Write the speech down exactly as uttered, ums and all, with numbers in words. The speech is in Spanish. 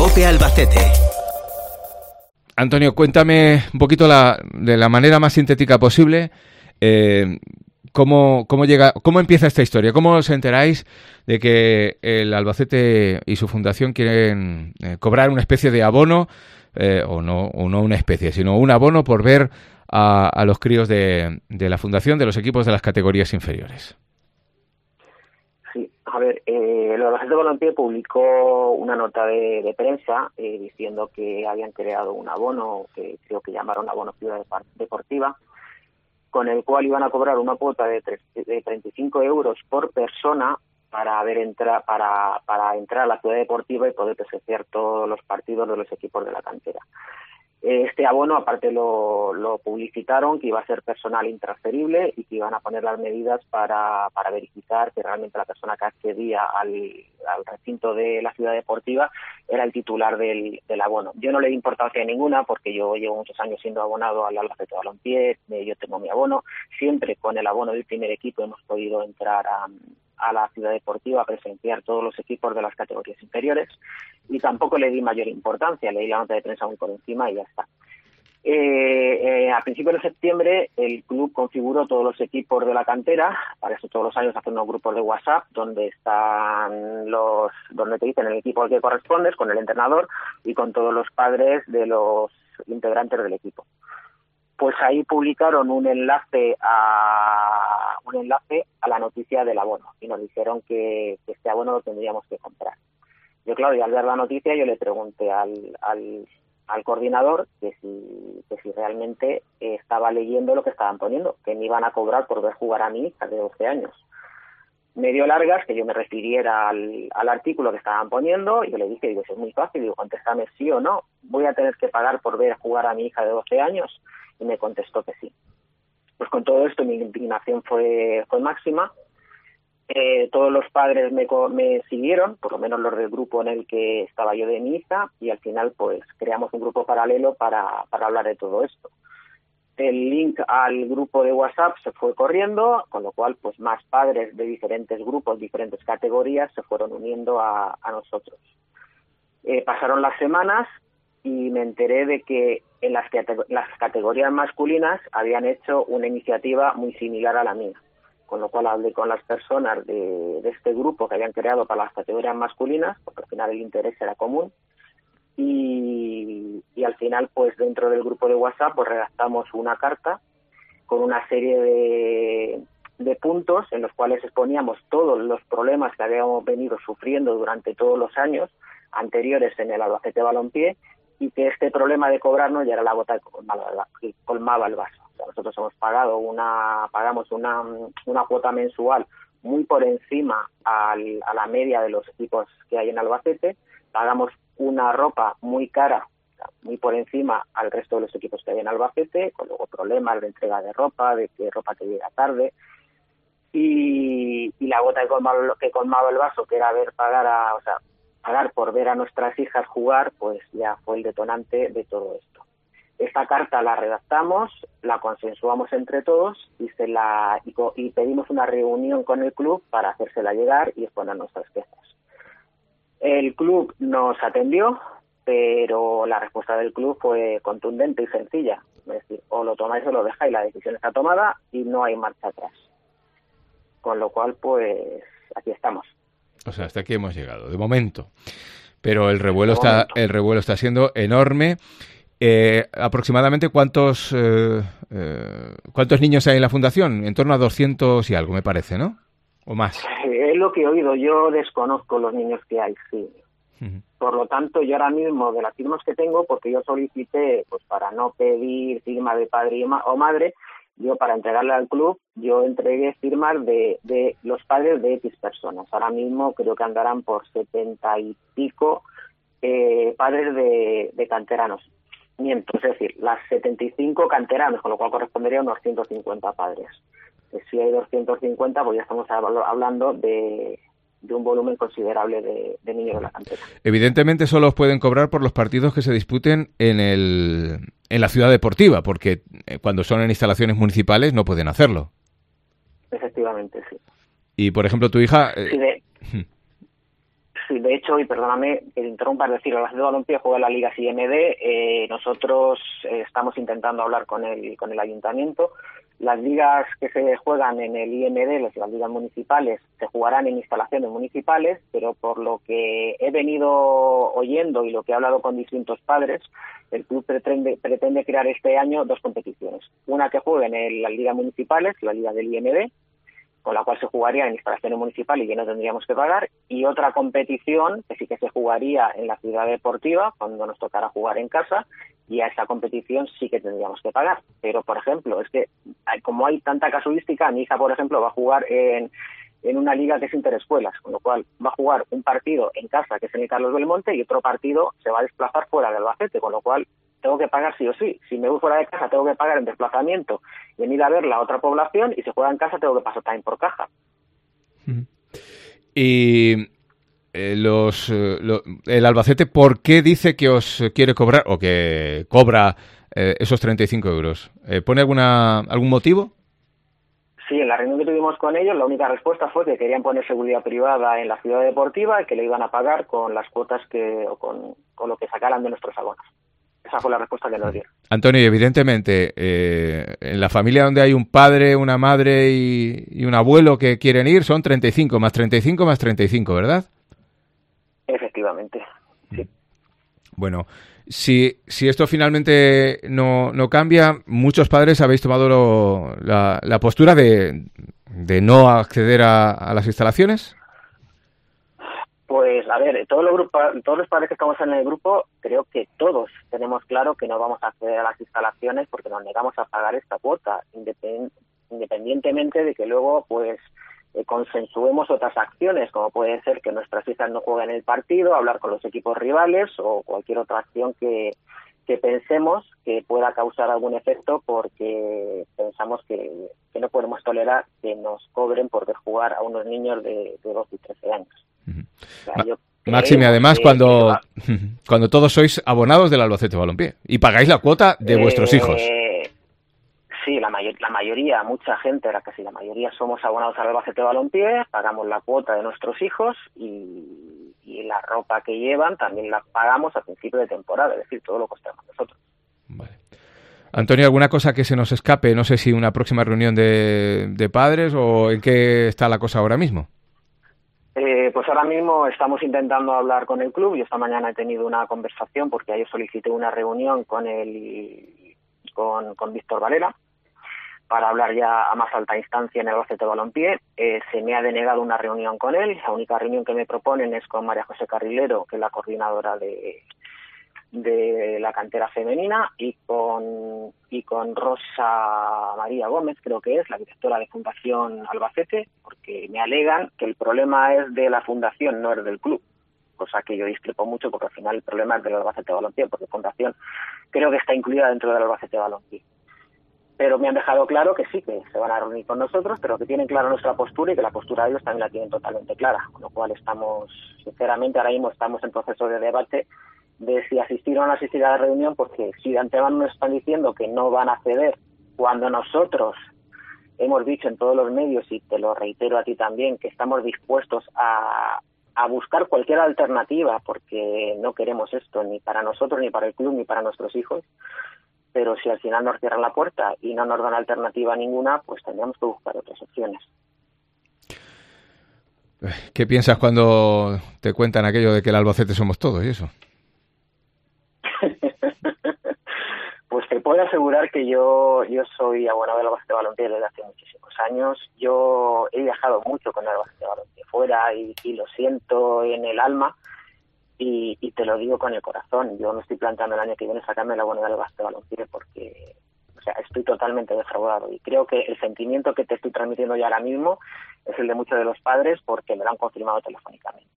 COPE Albacete. Antonio, cuéntame un poquito la, de la manera más sintética posible eh, cómo, cómo llega, cómo empieza esta historia, cómo os enteráis de que el Albacete y su fundación quieren eh, cobrar una especie de abono, eh, o no, o no una especie, sino un abono por ver a, a los críos de, de la fundación, de los equipos de las categorías inferiores. Sí, a ver, eh, el Albacete Balompié publicó una nota de, de prensa eh, diciendo que habían creado un abono, que creo que llamaron abono Ciudad Deportiva, con el cual iban a cobrar una cuota de, tres, de treinta y cinco euros por persona para ver entra, para, para entrar a la Ciudad Deportiva y poder presenciar todos los partidos de los equipos de la cantera. Este abono, aparte, lo, lo publicitaron, que iba a ser personal intransferible y que iban a poner las medidas para, para verificar que realmente la persona que accedía al, al recinto de la ciudad deportiva era el titular del, del abono. Yo no le di importancia ninguna porque yo llevo muchos años siendo abonado al Albacete Balompié, yo tengo mi abono, siempre con el abono del primer equipo hemos podido entrar a... a la ciudad deportiva a presenciar todos los equipos de las categorías inferiores y tampoco le di mayor importancia, leí la nota de prensa muy por encima y ya está. Eh, eh, a principios de septiembre el club configuró todos los equipos de la cantera, para eso todos los años hacen unos grupos de WhatsApp donde están los, donde te dicen el equipo al que correspondes, con el entrenador y con todos los padres de los integrantes del equipo. Pues ahí publicaron un enlace a un enlace a la noticia del abono y nos dijeron que, que este abono lo tendríamos que comprar. Yo, claro, y al ver la noticia yo le pregunté al, al, al coordinador que si, que si realmente estaba leyendo lo que estaban poniendo, que me iban a cobrar por ver jugar a mi hija de doce años. Me dio largas que yo me refiriera al, al artículo que estaban poniendo y yo le dije, digo, eso es muy fácil, digo, contéstame sí o no, voy a tener que pagar por ver jugar a mi hija de doce años. Y me contestó que sí. Pues con todo esto mi indignación fue, fue máxima. Eh, todos los padres me, me siguieron, por lo menos los del grupo en el que estaba yo de mi hija, y al final pues creamos un grupo paralelo para, para hablar de todo esto. El link al grupo de WhatsApp se fue corriendo, con lo cual pues más padres de diferentes grupos, diferentes categorías se fueron uniendo a, a nosotros. Eh, pasaron las semanas y me enteré de que en las, las categorías masculinas habían hecho una iniciativa muy similar a la mía, con lo cual hablé con las personas de, de este grupo que habían creado para las categorías masculinas, porque al final el interés era común, y, y al final pues dentro del grupo de WhatsApp pues redactamos una carta con una serie de, de puntos en los cuales exponíamos todos los problemas que habíamos venido sufriendo durante todos los años anteriores en el Albacete Balompié, y que este problema de cobrarnos ya era la gota que colmaba el vaso. O sea, nosotros hemos pagado una, pagamos una, una cuota mensual muy por encima al, a la media de los equipos que hay en Albacete, pagamos una ropa muy cara, muy por encima al resto de los equipos que hay en Albacete, con luego problemas de entrega de ropa, de que ropa que llega tarde, y, y la gota que colmaba, que colmaba el vaso, que era ver pagar a, o sea, pagar por ver a nuestras hijas jugar, pues ya fue el detonante de todo esto. Esta carta la redactamos, la consensuamos entre todos y se la y, y pedimos una reunión con el club para hacérsela llegar y exponer nuestras quejas. El club nos atendió, pero la respuesta del club fue contundente y sencilla. Es decir, o lo tomáis o lo dejáis, la decisión está tomada y no hay marcha atrás. Con lo cual, pues, aquí estamos. O sea, hasta aquí hemos llegado, de momento. Pero el revuelo está, el revuelo está siendo enorme. Eh, aproximadamente cuántos eh, eh, cuántos niños hay en la fundación, en torno a doscientos y algo, me parece, ¿no? O más. Es lo que he oído. Yo desconozco los niños que hay, sí. Uh-huh. Por lo tanto, yo ahora mismo de las firmas que tengo, porque yo solicité, pues para no pedir firma de padre y ma- o madre, yo para entregarle al club, yo entregué firmas de, de los padres de X personas. Ahora mismo creo que andarán por setenta y pico eh, padres de, de canteranos. Miento, es decir, las setenta y cinco canteranos, con lo cual correspondería a unos ciento cincuenta padres. Eh, si hay doscientos cincuenta, pues ya estamos hablando de, de un volumen considerable de, de niños de la cantera. Evidentemente solo os pueden cobrar por los partidos que se disputen en el en la ciudad deportiva, porque cuando son en instalaciones municipales no pueden hacerlo. Efectivamente, sí. Y, por ejemplo, tu hija... Eh... Sí, de... Sí, de hecho, y perdóname que te interrumpa, es decir, el Albacete Balompié juega en la Liga I M D, eh, nosotros eh, estamos intentando hablar con el, con el ayuntamiento. Las ligas que se juegan en el I M D, las, las ligas municipales, se jugarán en instalaciones municipales, pero por lo que he venido oyendo y lo que he hablado con distintos padres, el club pretende, pretende crear este año dos competiciones. Una que juegue en las ligas municipales, la liga del I M D, con la cual se jugaría en instalaciones municipales y que no tendríamos que pagar, y otra competición que sí que se jugaría en la ciudad deportiva cuando nos tocara jugar en casa, y a esa competición sí que tendríamos que pagar. Pero, por ejemplo, es que hay, como hay tanta casuística, mi hija, por ejemplo, va a jugar en, en una liga que es interescuelas, con lo cual va a jugar un partido en casa, que es en el Carlos Belmonte, y otro partido se va a desplazar fuera del Albacete, con lo cual tengo que pagar sí o sí. Si me voy fuera de casa, tengo que pagar en desplazamiento y en ir a ver la otra población, y si juega en casa, tengo que pasar también por caja. Y eh, los eh, lo, el Albacete, ¿por qué dice que os quiere cobrar o que cobra eh, esos treinta y cinco euros? Eh, ¿Pone alguna algún motivo? Sí, en la reunión que tuvimos con ellos, la única respuesta fue que querían poner seguridad privada en la ciudad deportiva y que le iban a pagar con las cuotas que o con, con lo que sacaran de nuestros abonos. Esa fue la respuesta que nos dieron. Antonio, evidentemente, eh, en la familia donde hay un padre, una madre y, y un abuelo que quieren ir, son treinta y cinco, más treinta y cinco, más treinta y cinco, ¿verdad? Efectivamente, sí. Bueno, si, si esto finalmente no, no cambia, muchos padres habéis tomado lo, la, la postura de, de no acceder a, a las instalaciones. Pues, a ver, todos los grupos, todos los padres que estamos en el grupo, creo que todos tenemos claro que no vamos a acceder a las instalaciones porque nos negamos a pagar esta cuota, independientemente de que luego, pues, eh, consensuemos otras acciones, como puede ser que nuestras hijas no jueguen el partido, hablar con los equipos rivales o cualquier otra acción que, que pensemos que pueda causar algún efecto, porque pensamos que, que no podemos tolerar que nos cobren por ver jugar a unos niños de, de doce y trece años. O sea, Máxime, además, cuando, cuando todos sois abonados del Albacete Balompié y pagáis la cuota de eh, vuestros hijos. Sí, la, mayor, la mayoría, mucha gente, la casi la mayoría, somos abonados al Albacete Balompié, pagamos la cuota de nuestros hijos y, y la ropa que llevan también la pagamos a principio de temporada, es decir, todo lo costamos nosotros. Vale. Antonio, ¿alguna cosa que se nos escape? No sé si una próxima reunión de, de padres o en qué está la cosa ahora mismo. Eh, pues ahora mismo estamos intentando hablar con el club. Yo esta mañana he tenido una conversación porque ayer solicité una reunión con el con, con Víctor Valera para hablar ya a más alta instancia en el Albacete Balompié. Eh, se me ha denegado una reunión con él. La única reunión que me proponen es con María José Carrilero, que es la coordinadora de, de la cantera femenina, y con y con Rosa María Gómez, creo que es la directora de Fundación Albacete, porque me alegan que el problema es de la fundación, no es del club, cosa que yo discrepo mucho, porque al final el problema es del Albacete Balompié, porque Fundación creo que está incluida dentro del Albacete Balompié. Pero me han dejado claro que sí, que se van a reunir con nosotros, pero que tienen clara nuestra postura y que la postura de ellos también la tienen totalmente clara, con lo cual estamos, sinceramente, ahora mismo estamos en proceso de debate de si asistir o no asistir a la reunión, porque si de antemano nos están diciendo que no van a acceder, cuando nosotros hemos dicho en todos los medios, y te lo reitero a ti también, que estamos dispuestos a, a buscar cualquier alternativa, porque no queremos esto ni para nosotros, ni para el club, ni para nuestros hijos, pero si al final nos cierran la puerta y no nos dan alternativa ninguna, pues tendríamos que buscar otras opciones. ¿Qué piensas cuando te cuentan aquello de que el Albacete somos todos y eso? Pues te puedo asegurar que yo yo soy abonado del Albacete Balompié desde hace muchísimos años. Yo he viajado mucho con el Albacete Balompié fuera y, y lo siento en el alma y, y te lo digo con el corazón. Yo me estoy planteando el año que viene sacarme el abono del Albacete Balompié porque, o sea, estoy totalmente defraudado y creo que el sentimiento que te estoy transmitiendo ya ahora mismo es el de muchos de los padres porque me lo han confirmado telefónicamente.